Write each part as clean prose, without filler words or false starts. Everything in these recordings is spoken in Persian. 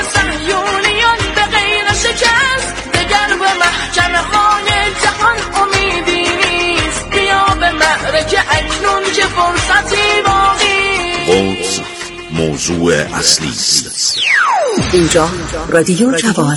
صهیونیان به غیر شکست، دگر به محکمه های جهان امیدی نیست. بیا به معرکه اکنون که فرصتی باقی. قدس موضوع اصلی است. اینجا رادیو جوان.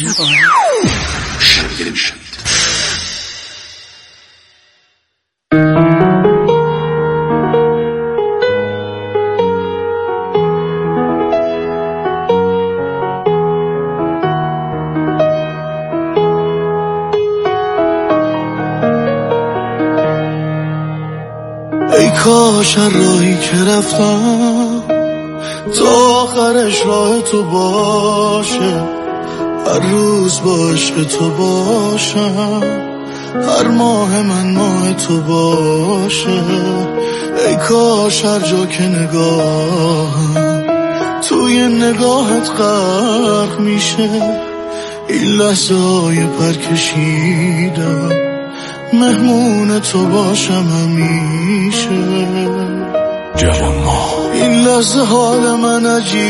ای کاش هر راهی که رفتم تا آخرش راه تو باشه، هر روز با عشق تو باشم، هر ماه من ماه تو باشه. ای کاش هر جا که نگاهم توی نگاهت غرق میشه، این لحظه های پرکشیدم مهمون تو باشم همیشه. جوان ما این لحظه حال من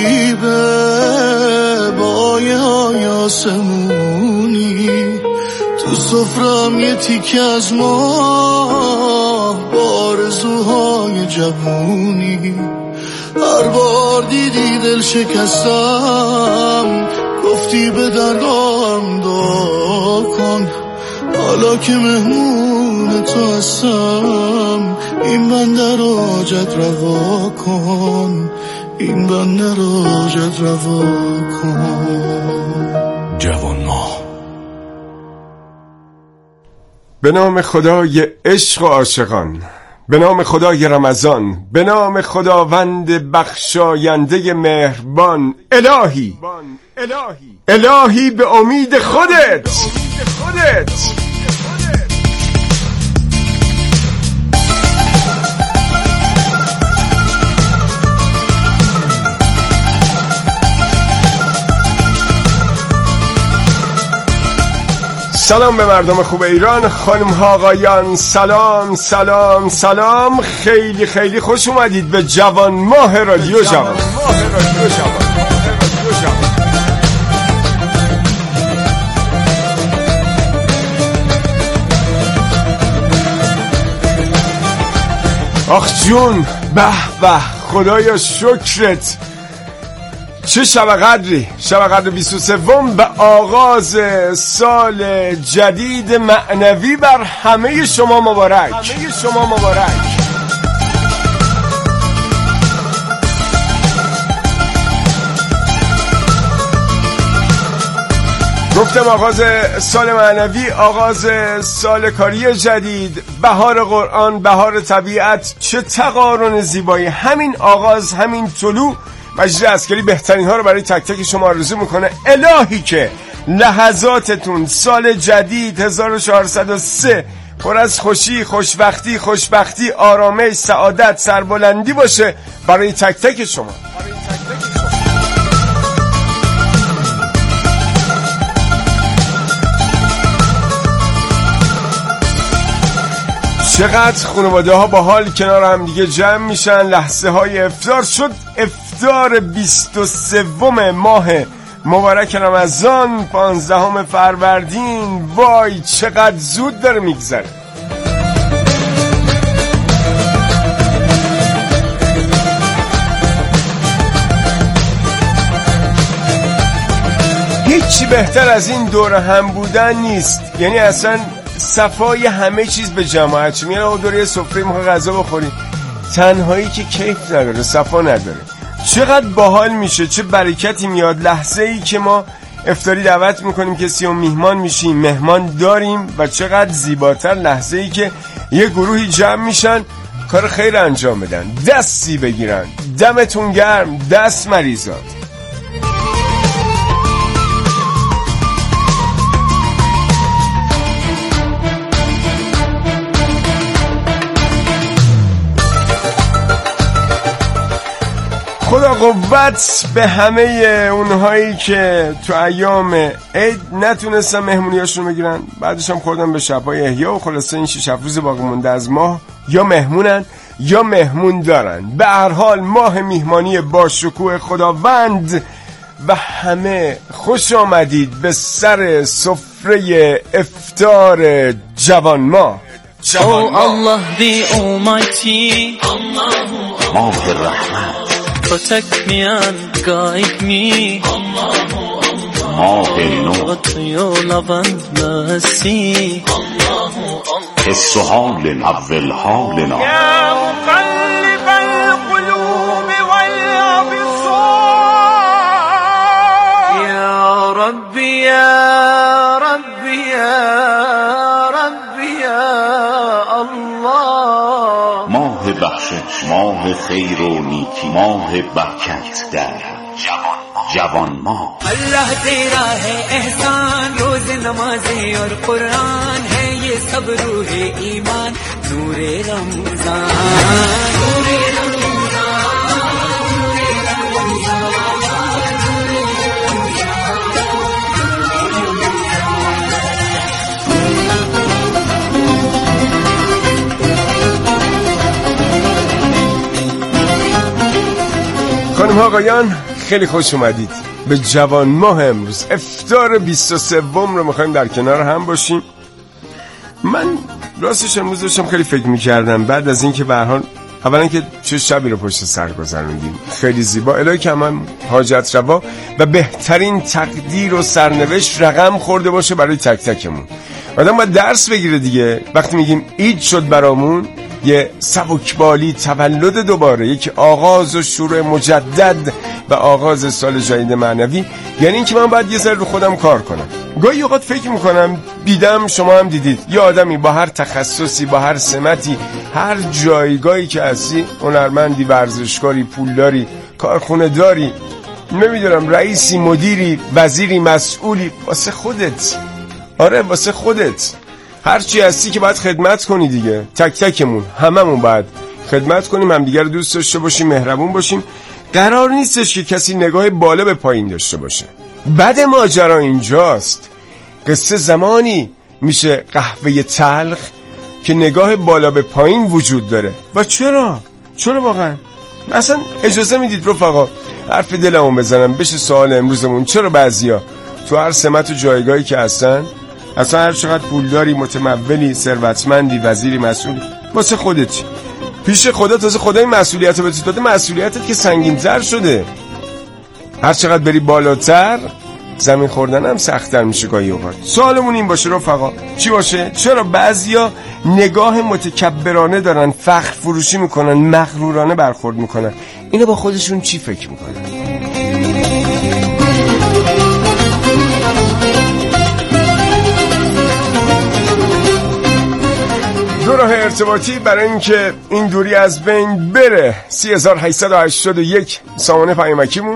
عجیبه، با آیه های آسمونی تو سفرم یه تیکه از ماه، با آرزوهای جوونی. هر بار دیدی دل شکستم، گفتی به درگاهم دعا کن. حالا که مهمون تو هستم، این بنده رو حاجت روا کن، این بنده رو حاجت روا کن. جوان ما به نام خدای عشق و عاشقان، به نام خدای رمضان، به نام خداوند بخشاینده مهربان. الهی الهی به امید خودت. سلام به مردم خوب ایران، خانم ها آقایان، سلام سلام سلام. خیلی خیلی خوش اومدید به جوان ماه رادیو جوان. آخ جون، به به، خدایا شکرت. چه شب قدری، شب قدر 23 به آغاز سال جدید معنوی بر همه شما مبارک. گفتم آغاز سال معنوی، آغاز سال کاری جدید، بهار قرآن، بهار طبیعت، چه تقارن زیبایی. همین آغاز، همین طلوع مجید عسکری بهترین ها رو برای تک تک شما آرزو میکنه. الهی که لحظاتتون سال جدید 1403 پر از خوشی، خوشبختی، آرامش، سعادت، سربلندی باشه برای تک تک شما. چقدر خانواده ها با حال کنار هم دیگه جمع میشن. لحظه های افطار شد، افطار 23 ماه مبارک رمضان، 15 فروردین. وای چقدر زود داره میگذره. هیچی بهتر از این دور هم بودن نیست. یعنی اصلا صفای همه چیز به جماعت. میره اون دوره سفره میخوای غذا بخوری، تنهایی که کیف نداره، صفا نداره. چقدر باحال میشه، چه برکتی میاد لحظه ای که ما افطاری دعوت میکنیم کسی و میهمان میشیم، مهمان داریم. و چقدر زیباتر لحظه ای که یه گروهی جمع میشن کار خیر انجام بدن، دستی بگیرن. دمتون گرم، دست مریضات. خدا قوت به همه اونهایی که تو ایام عید نتونستن مهمونیاشون بگیرن، بعدش هم خوردن به شبای احیا و خلاصه این 6 روز باقی مونده از ماه یا مهمونن یا مهمون دارن. به هر حال ماه میهمانی با شکوه خداوند و همه خوش آمدید به سر سفره افطار جوان ماه. Oh Allah the Almighty, ماه رحمت، protect me and guide me. ماه نور، But your love and mercy. حس حالنا اول حالنا، يا مقلب القلوب والأبصار. يا ربي يا ربي يا ربي يا الله. ماه بخشش، ماه خیر و نیکی، ماه برکت در جوان ماه. اللہ تیرا ہے احسان، روز نمازیں اور قرآن ہے یہ سب روح ایمان، نور رمضان نور خانم ها آقایان خیلی خوش اومدید به جوان ماه امروز. افطار 23 رو میخوایم در کنار هم باشیم. من راستش امروز داشتم خیلی فکر میکردم بعد از اینکه به هر حال اولا که چه شبی رو پشت سر گذروندیم خیلی زیبا، الهی که هم حاجت روا و بهترین تقدیر و سرنوشت رقم خورده باشه برای تک تکمون. آدم باید درس بگیره دیگه. وقتی میگیم عید شد برامون، یه سبکبالی، تولد دوباره، یک آغاز و شروع مجدد و آغاز سال جدید معنوی، یعنی این که من باید یه ذره رو خودم کار کنم. گاهی اوقات فکر میکنم، دیدم شما هم دیدید، یه آدمی با هر تخصصی، با هر سمتی، هر جایگاهی که هستی، هنرمندی، ورزشکاری، پولداری، کارخونه داری، نمیدونم رئیسی، مدیری، وزیری، مسئولی، واسه خودت. آره واسه خودت هرچی هستی که باید خدمت کنی دیگه. تک تکمون هممون باید خدمت کنیم، همدیگر رو دوست داشته باشیم، مهربون باشیم. قرار نیستش که کسی نگاه بالا به پایین داشته باشه. بعد ماجرا اینجاست، قصه زمانی میشه قهوه تلخ که نگاه بالا به پایین وجود داره. و چرا واقعا اصلا اجازه میدید رفقا حرف دلمون بزنم، بشه سوال امروزمون، چرا بعضیا تو هر سمت و جایگاهی که هستن، اصلا هر چقدر پولداری، متمولی، ثروتمندی، وزیری، مسئولی، واسه خودت پیش خدا، تازه خدای مسئولیت رو بهت داده، مسئولیتت که سنگین‌تر شده. هر چقدر بری بالاتر زمین خوردن هم سخت‌تر میشه گاهی اوقات. سوالمون این باشه رفقا، چی باشه؟ چرا بعضیا نگاه متکبرانه دارن، فخر فروشی میکنن، مغرورانه برخورد میکنن؟ اینو با خودشون چی فکر میکنن؟ دو راه ارتباطی برای اینکه این دوری از بین بره: 3881 سامانه پیامکیمون،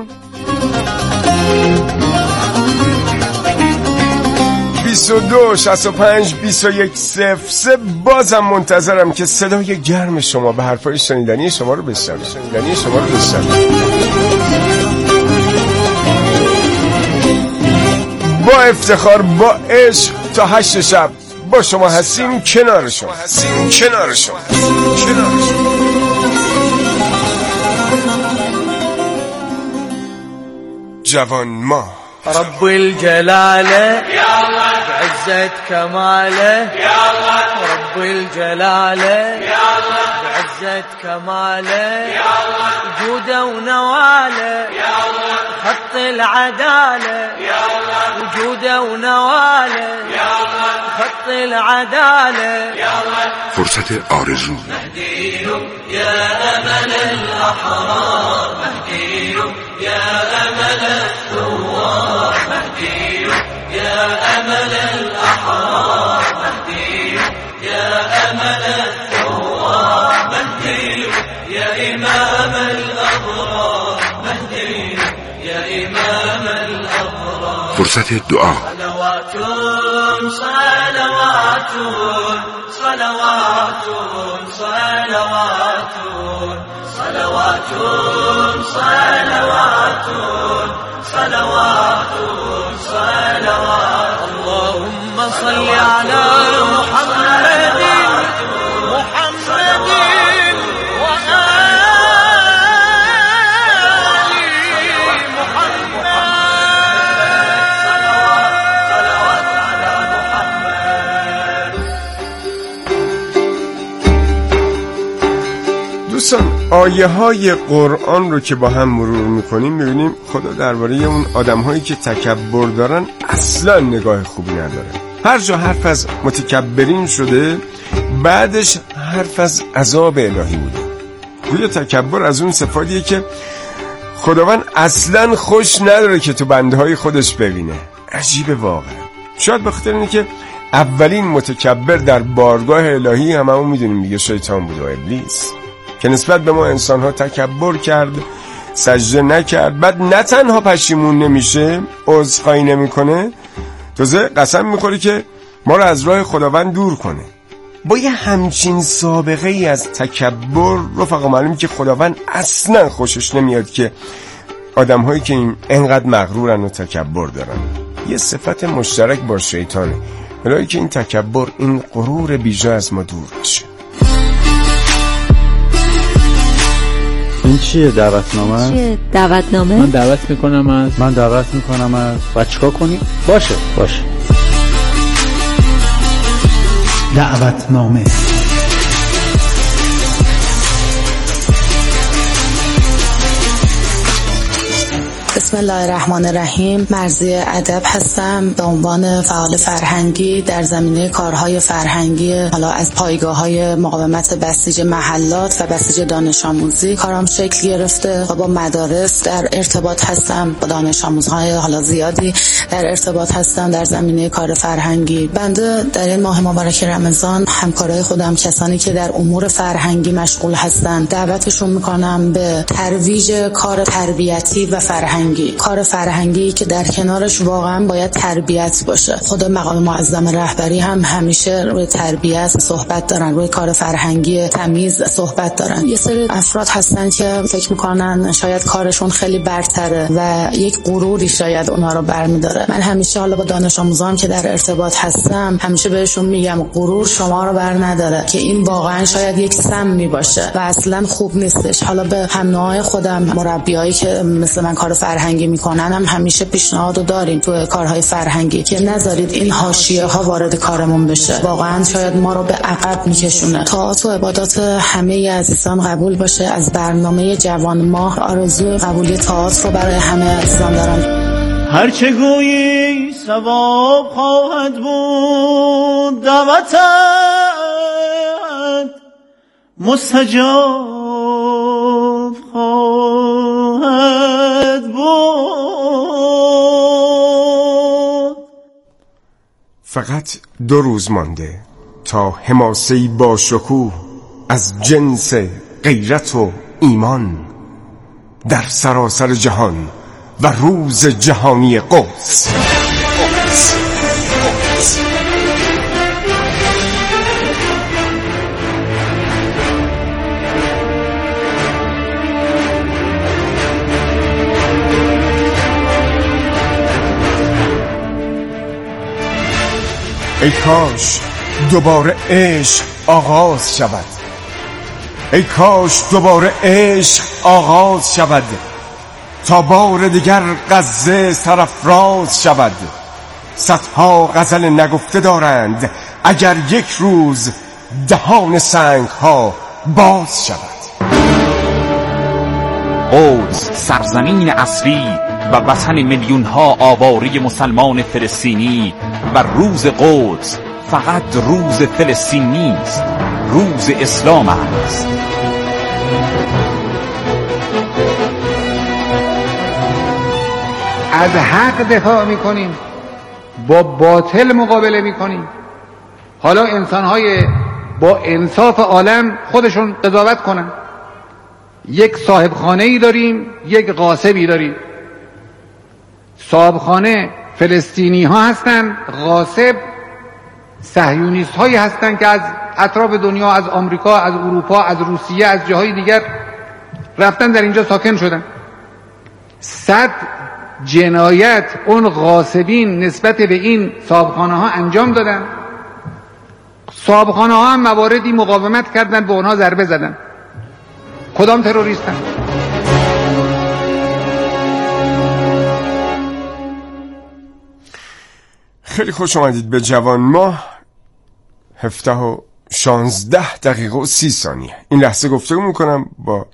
22 65 21 03. بازم منتظرم که صدای گرم شما به حرفای شنیدنی شما رو بشنوم. با افتخار، با عشق، تا 8 شب با شما هستیم، کنار شما. جوان ما رب الجلالة بعزة كماله، رب الجلالة بعزة كماله، وجوده ونواله خط العدالة، وجوده ونواله خط العدالة. فرصت آرزو، مهدي يا أمل الأحرار، مهدي يا أمل الثوار، مهدي يا أمل الأحرار، مهدي يا أمل الثوار، مهدي يا إمام الأبرار، مهدي يا إمام الأبرار. فرصت دعا، صلوات صلوات صلوات صلوات صلوات صلوات صلوات صلوات. اللهم صل على محمد وآل محمد. آیه های قرآن رو که با هم مرور میکنیم میبینیم خدا درباره اون آدم هایی که تکبر دارن اصلا نگاه خوبی نداره. هر جا حرف از متکبرین شده بعدش حرف از عذاب الهی بوده. گویا تکبر از اون صفاتیه که خداوند اصلا خوش نداره که تو بنده های خودش ببینه. عجیبه واقعا. شاید به خاطر اینه که اولین متکبر در بارگاه الهی هممون میدونیم دیگه شیطان بود و ابلیس که نسبت به ما انسان ها تکبر کرد، سجده نکرد، بعد نه تنها پشیمون نمیشه، عذرخواهی نمیکنه، تازه قسم میخوره که ما رو از راه خداوند دور کنه. با یه همچین سابقه ای از تکبر رفقا معلومه که خداوند اصلا خوشش نمیاد که آدم هایی که این انقدر مغرورن و تکبر دارن. یه صفت مشترک با شیطانه، برای که این تکبر، این غرور بیجا از ما دور بشه. این چیه دعوتنامه؟ چیه دعوتنامه؟ من دعوت میکنم از و چیکار کنی؟ باشه دعوتنامه. بسم الله الرحمن الرحیم. مرضیه ادب هستم به عنوان فعال فرهنگی در زمینه کارهای فرهنگی، حالا از پایگاه‌های مقاومت بسیج محلات و بسیج دانش آموزی کارم شکل گرفته. با مدارس در ارتباط هستم، با دانش آموزهای حالا زیادی در ارتباط هستم در زمینه کار فرهنگی. بنده در این ماه مبارک رمضان همکارای خودم، کسانی که در امور فرهنگی مشغول هستند، دعوتشون میکنم به ترویج کار تربیتی و فرهنگی. کار فرهنگی که در کنارش واقعا باید تربیت باشه. خود مقام معظم رهبری هم همیشه روی تربیت صحبت دارن، روی کار فرهنگی تمیز صحبت دارن. یه سری افراد هستن که فکر میکنن شاید کارشون خیلی برتره و یک غروری شاید اونا رو برمیداره. من همیشه حالا با دانش آموزان که در ارتباط هستم همیشه بهشون میگم غرور شما رو بر نداره، که این واقعا شاید یک سمی باشه و اصلا خوب نیستش. حالا به هم نوعای خودم، مربیایی که مثل من کار فرهنگی میکنن هم همیشه پیشنهادو داریم تو کارهای فرهنگی که نذارید این حاشیه ها وارد کارمون بشه. واقعا شاید ما رو به عقب میکشونه. طاعات و عبادات همه عزیزان قبول باشه. از برنامه جوان ماه آرزوی قبولی طاعات رو برای همه عزیزان دارم. هر چه گویی ثواب خواهد بود، دعوتت مستجاب خواهد بود. فقط 2 روز مانده تا حماسه‌ای با شکوه از جنس غیرت و ایمان در سراسر جهان و روز جهانی قدس. ای کاش دوباره عشق آغاز شود، ای کاش دوباره عشق آغاز شود، تا بار دیگر غزه سرافراز شود. صدها غزل نگفته دارند اگر یک روز دهان سنگ ها باز شود. قدس سرزمین اصلی و وطن میلیون ها آواره مسلمان فلسطینی و روز قدس فقط روز فلسطین نیست، روز اسلام است. از حق دفاع میکنیم، با باطل مقابله میکنیم. حالا انسانهای با انصاف عالم خودشون قضاوت کنن. یک صاحب خانه‌ای داریم، یک غاصبی داریم. صاحب خانه فلسطینی ها هستن، غاصب صهیونیست هایی هستن که از اطراف دنیا، از آمریکا، از اروپا، از روسیه، از جاهای دیگر رفتن در اینجا ساکن شدن. 100 جنایت اون غاصبین نسبت به این صاحبخانه ها انجام دادن. صاحبخانه ها هم مواردی مقاومت کردن، به اونها ضربه زدن. کدام تروریستن؟ خیلی خوش آمدید به جوان ماه. 17:16 و 30 ثانیه این لحظه گفتگو میکنم با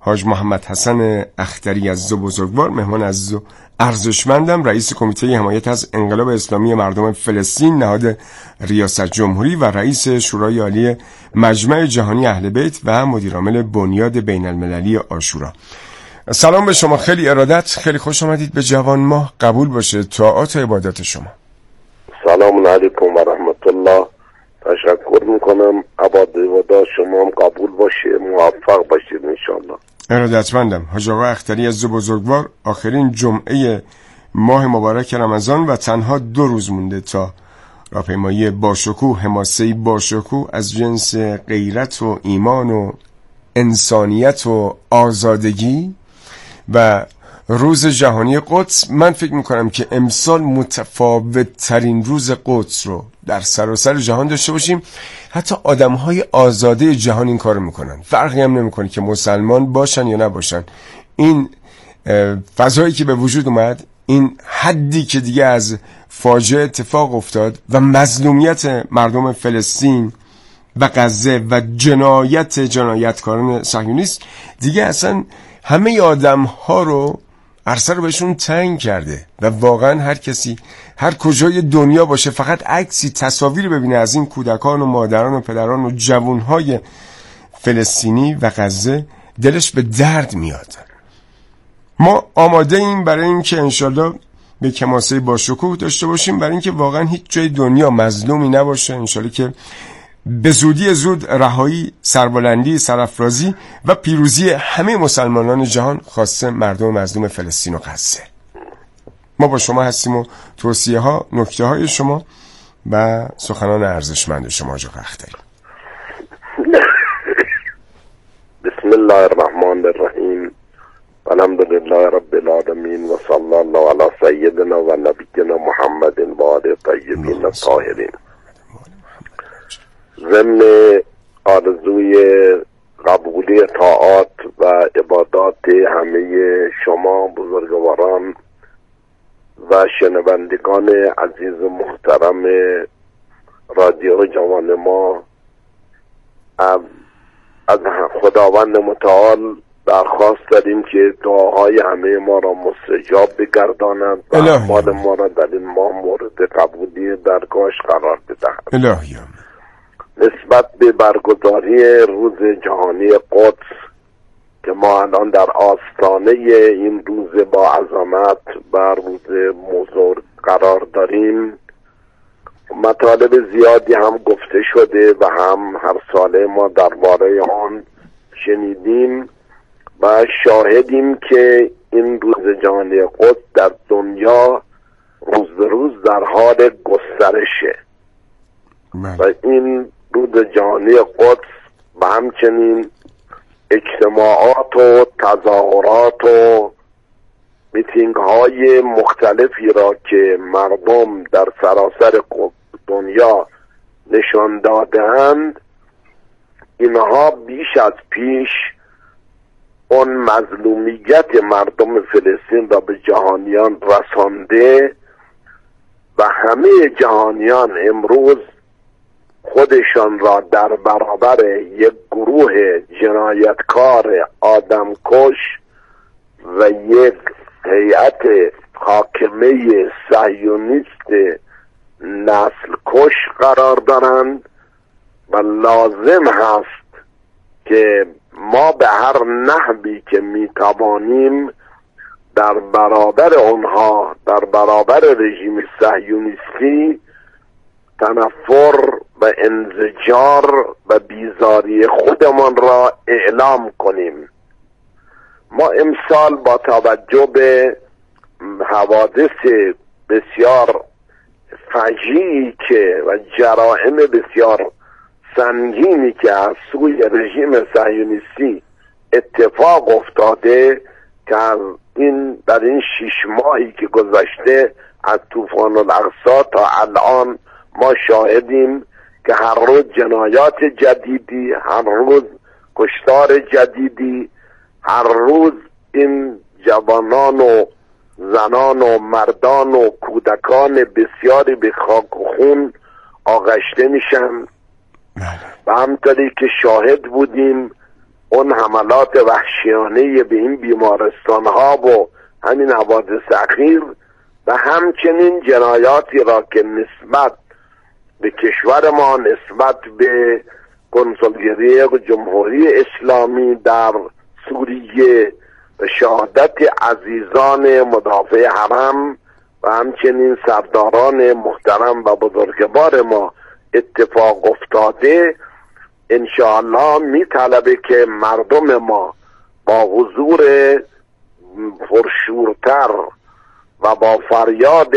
حاج محمد حسن اختری عزیز و بزرگوار، مهمان عزیز و ارزشمندم، رئیس کمیته حمایت از انقلاب اسلامی مردم فلسطین نهاد ریاست جمهوری و رئیس شورای عالی مجمع جهانی اهل بیت و مدیر عامل بنیاد بین المللی عاشورا. سلام به شما، خیلی ارادت، خیلی خوش آمدید به جوان ماه. قبول باشه طاعات و عبادات شما. سلام علیکم و رحمت الله. تشکر میکنم. عبادات شما هم قبول باشه، موفق باشید انشالله. ارادتمندم. حاج آقا اختری عزیز بزرگوار، آخرین جمعه ماه مبارک رمضان و تنها 2 روز مونده تا راهپیمایی باشکوه، حماسه‌ای باشکوه از جنس غیرت و ایمان و انسانیت و آزادگی و روز جهانی قدس. من فکر میکنم که امسال متفاوت ترین روز قدس رو در سراسر جهان داشته باشیم. حتی آدمهای آزاده جهان این کار میکنن، فرقی هم نمیکنه که مسلمان باشن یا نباشن. این فضایی که به وجود اومد، این حدی که دیگه از فاجعه اتفاق افتاد و مظلومیت مردم فلسطین و غزه و جنایتکاران صهیونیست دیگه اصلا همه آدم ها رو عرصه رو بهشون تنگ کرده و واقعا هر کسی هر کجای دنیا باشه فقط عکسی تصاویری ببینه از این کودکان و مادران و پدران و جوانهای فلسطینی و غزه دلش به درد میاد. ما آماده ایم برای اینکه انشالله به حماسه باشکوه داشته باشیم، برای اینکه واقعا هیچ جای دنیا مظلومی نباشه. انشالله که به زودی زود رهایی، سربلندی، سرافرازی و پیروزی همه مسلمانان جهان، خاصه مردم مظلوم فلسطین و غزه. ما با شما هستیم و توصیه ها، نکته های شما و سخنان ارزشمند شما حاج آقا اختری. بسم الله الرحمن الرحیم. الحمدلله رب العالمین و صلی الله علی سیدنا و نبینا محمد و آله الطیبین الطاهرین. ضمن آرزوی قبولی طاعات و عبادات همه شما بزرگواران و شنوندگان عزیز و محترم رادیو جوان ما، از خداوند متعال درخواست داریم که دعاهای همه ما را مستجاب بگرداند و اعمال ما را در این ماه مورد قبولی درگاهش قرار بدهد. الهی. نسبت به برگزاری روز جهانی قدس که ما الان در آستانه این روز با عظمت و روز بزرگ قرار داریم، مطالب زیادی هم گفته شده و هم هر ساله ما درباره آن شنیدیم و شاهدیم که این روز جهانی قدس در دنیا روز به روز در حال گسترشه و این روز جهانی قدس و همچنین اجتماعات و تظاهرات و میتینگ های مختلفی را که مردم در سراسر دنیا نشان داده‌اند، اینها بیش از پیش اون مظلومیت مردم فلسطین را به جهانیان رسانده و همه جهانیان امروز خودشان را در برابر یک گروه جنایتکار آدمکش و یک هیئت حاکمه صهیونیست نسل کش قرار دارند و لازم هست که ما به هر نحوی که میتوانیم در برابر آنها، در برابر رژیم صهیونیستی تنفر و انزجار و بیزاری خودمان را اعلام کنیم. ما امسال با توجه به حوادث بسیار فجیعی که و جرائم بسیار سنگینی که از سوی رژیم صهیونیستی اتفاق افتاده که در این 6 ماهی که گذشته از طوفان الاقصی تا الان ما شاهدیم که هر روز جنایات جدیدی، هر روز کشتار جدیدی، هر روز این جوانان و زنان و مردان و کودکان بسیاری به خاک و خون آغشته میشن و همطوری که شاهد بودیم اون حملات وحشیانه به این بیمارستان ها و همین حوادث اخیر و همچنین جنایاتی را که نسبت به کشور ما، نسبت به کنسولگری جمهوری اسلامی در سوریه و شهادت عزیزان مدافع حرم و همچنین سرداران محترم و بزرگوار ما اتفاق افتاده، انشاءالله میطلبه که مردم ما با حضور پرشورتر و با فریاد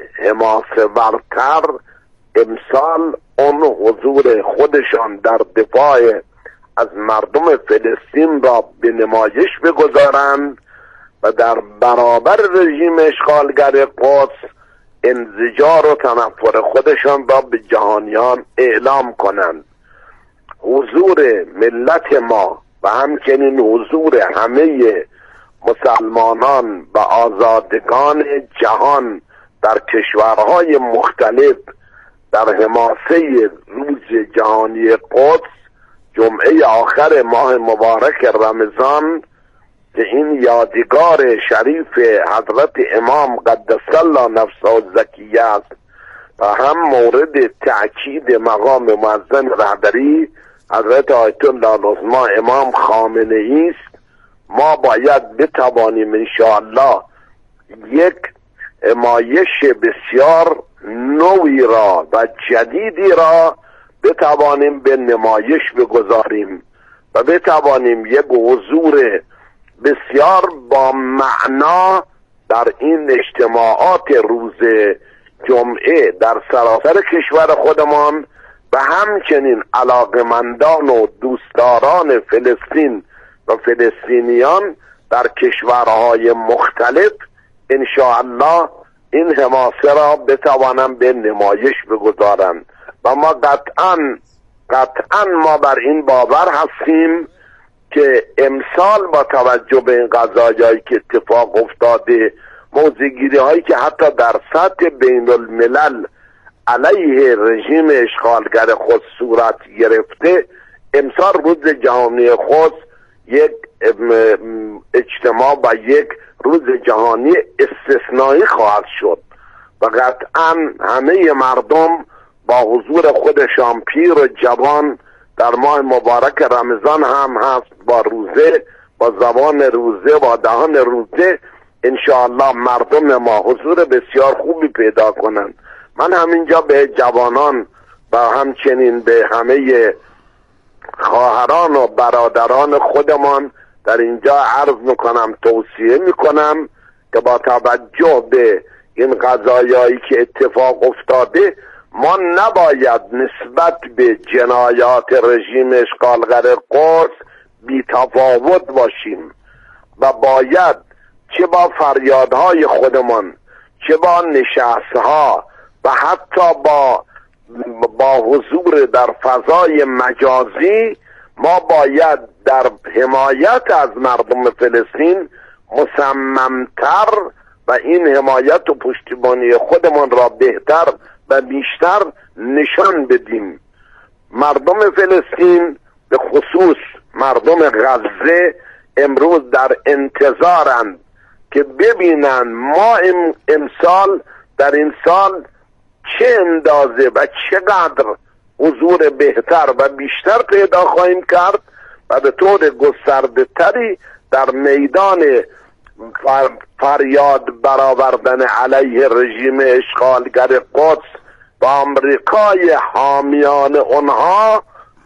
حماسه‌ورتر امسال اون حضور خودشان در دفاع از مردم فلسطین را به نمایش بگذارند و در برابر رژیم اشغالگر قدس انزجار و تنفر خودشان را به جهانیان اعلام کنند. حضور ملت ما و همچنین حضور همه مسلمانان و آزادگان جهان در کشورهای مختلف در حماسه روز جهانی قدس جمعه آخر ماه مبارک رمضان که این یادگار شریف حضرت امام قدس الله نفسه الزکیه است و هم مورد تأکید مقام معظم رهبری حضرت آیت الله العظما امام خامنه ای است، ما باید بتوانیم انشاءالله یک نمایش بسیار نوی را و جدیدی را بتوانیم به نمایش بگذاریم و بتوانیم یک حضور بسیار با معنا در این اجتماعات روز جمعه در سراسر کشور خودمان و همچنین علاقمندان و دوستداران فلسطین و فلسطینیان در کشورهای مختلف انشاءالله این حماسه را بتوانم به نمایش بگذارم و ما قطعا ما بر این باور هستیم که امسال با توجه به این قضایایی که اتفاق افتاده، موضع‌گیری هایی که حتی در سطح بین الملل علیه رژیم اشغالگر خود صورت گرفته، امسال روز جهانی خود یک اجتماع و یک روز جهانی استثنایی خواهد شد و قطعا همه مردم با حضور خودشان پیر و جوان در ماه مبارک رمضان هم هست با روزه، با زبان روزه، با دهان روزه انشاءالله مردم ما حضور بسیار خوبی پیدا کنند. من همینجا به جوانان و همچنین به همه خواهران و برادران خودمان در اینجا عرض میکنم، توصیه میکنم که با توجه به این قضایایی که اتفاق افتاده ما نباید نسبت به جنایات رژیم اشغالگر قدس بی تفاوت باشیم و باید چه با فریادهای خودمان، چه با نشستها و حتی با حضور در فضای مجازی ما باید در حمایت از مردم فلسطین مصممتر و این حمایت و پشتیبانی خودمان را بهتر و بیشتر نشان بدیم. مردم فلسطین به خصوص مردم غزه امروز در انتظارند که ببینن ما امسال در این سال چه اندازه و چقدر حضور بهتر و بیشتر پیدا خواهیم کرد و به طور گسترده تری در میدان فریاد برآوردن علیه رژیم اشغالگر قدس و آمریکای حامیان آنها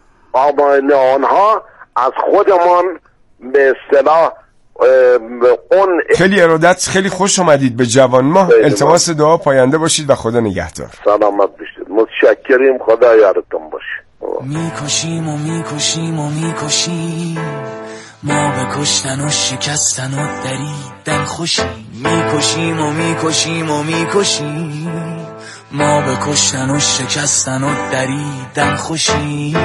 از خودمان به اصطلاح اون خیلی ارادت، خیلی خوش آمدید به جوان ما. التماس دعا پاینده باشید و خدا نگهدار. سلامت باشید. متشکریم، خدا یارتون باشه. میکشیم و میکشیم و میکشیم، ما به کشتن و شکستن و دریدن خوشیم. میکشیم و میکشیم و میکشیم، ما به کشتن و شکستن و دریدن خوشیم.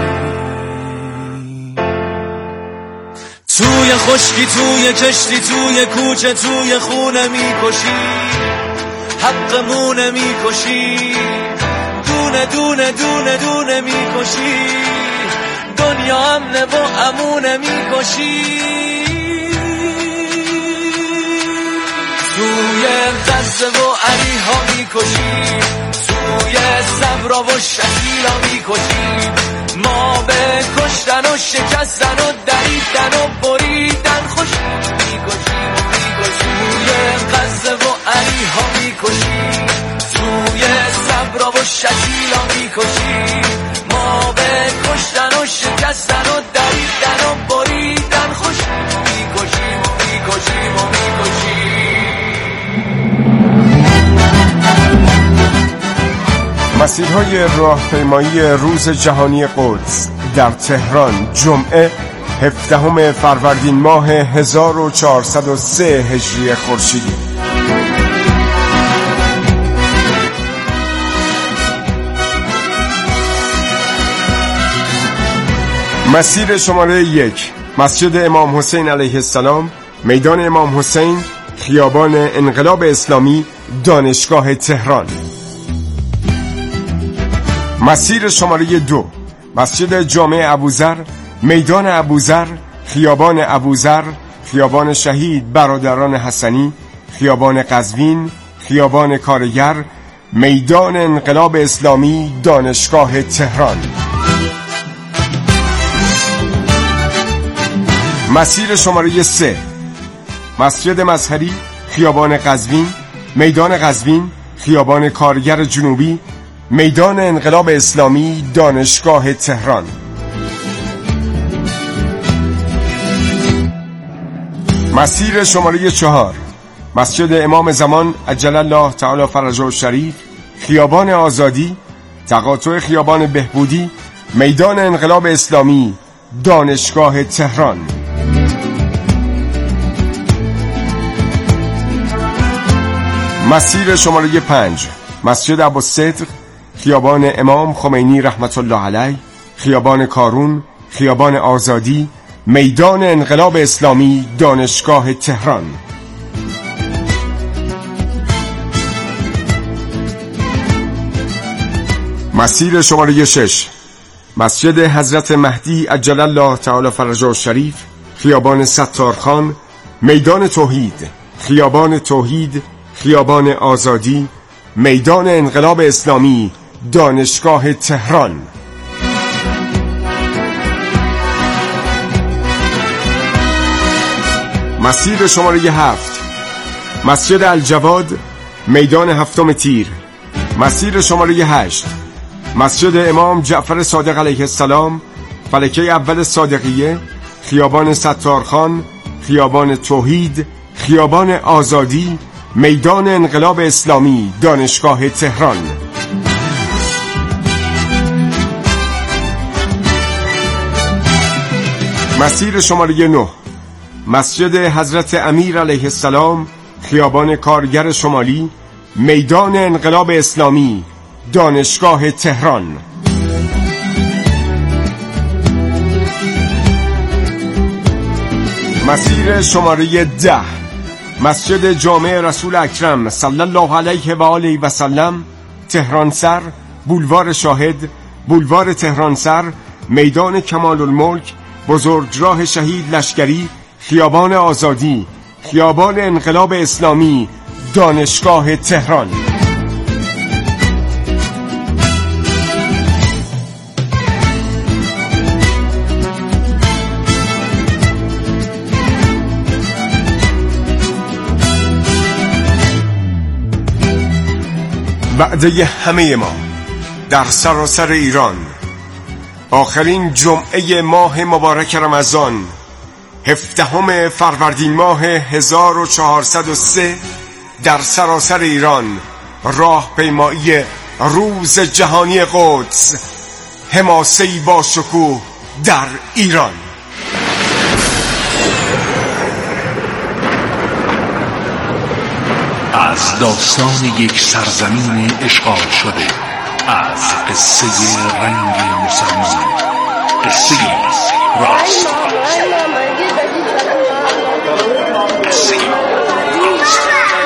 توی خشکی، توی کشتی، توی کوچه، توی خونه میکشیم، حقمونه میکشیم، دونه دونه دونه دونه میکشیم، دنیا امنه و امونه میکشی سوی غزه و علی ها میکشی سوی صبرا و شکیلا میکشی ما به کشتن و شکستن و دریدن و بریدن خوش میکشی سوی غزه و علی ها میکشی سوی صبرا و شکیلا میکشی ما به کشتن و شکستن و دریدن و بریدن خوش میکشیم و میکشیم و میکشیم. مسیرهای راهپیمایی روز جهانی قدس در تهران جمعه 17 فروردین ماه 1403 هجری خورشیدی. مسیر شماره 1 مسجد امام حسین علیه السلام، میدان امام حسین، خیابان انقلاب اسلامی، دانشگاه تهران. مسیر شماره 2 مسجد جامع ابوذر، میدان ابوذر، خیابان ابوذر، خیابان شهید برادران حسنی، خیابان قزوین، خیابان کارگر، میدان انقلاب اسلامی، دانشگاه تهران. مسیر شماره 3 مسجد مظهری، خیابان قزوین، میدان قزوین، خیابان کارگر جنوبی، میدان انقلاب اسلامی، دانشگاه تهران. مسیر شماره 4 مسجد امام زمان عجل الله تعالی فرجه الشریف، خیابان آزادی، تقاطع خیابان بهبودی، میدان انقلاب اسلامی، دانشگاه تهران. مسیر شماره 5 مسجد ابوالصدق، خیابان امام خمینی رحمت الله علیه، خیابان کارون، خیابان آزادی، میدان انقلاب اسلامی، دانشگاه تهران. مسیر شماره 6 مسجد حضرت مهدی عجل الله تعالی فرجه الشریف، خیابان ستارخان، میدان توحید، خیابان توحید، خیابان آزادی، میدان انقلاب اسلامی، دانشگاه تهران. مسیر شماره 7 مسجد الجواد، میدان هفتم تیر. مسیر شماره 8 مسجد امام جعفر صادق علیه السلام، فلکه اول صادقیه، خیابان ستارخان، خیابان توحید، خیابان آزادی، میدان انقلاب اسلامی، دانشگاه تهران. مسیر شماره 9 مسجد حضرت امیر علیه السلام، خیابان کارگر شمالی، میدان انقلاب اسلامی، دانشگاه تهران. مسیر شماره 10 مسجد جامع رسول اکرم صلی الله علیه و آله و سلم، تهران سر، بولوار شاهد، بولوار تهران سر، میدان کمال الملک، بزرگراه شهید لشکری، خیابان آزادی، خیابان انقلاب اسلامی، دانشگاه تهران. وعده همه ما در سراسر ایران، آخرین جمعه ماه مبارک رمضان، 17 فروردین ماه 1403 در سراسر ایران، راهپیمایی روز جهانی قدس، حماسه‌ای با شکوه در ایران. از داستان یک سرزمین اشغال شده، از قصه رنگ مسلمان، قصه راست، قصه راست.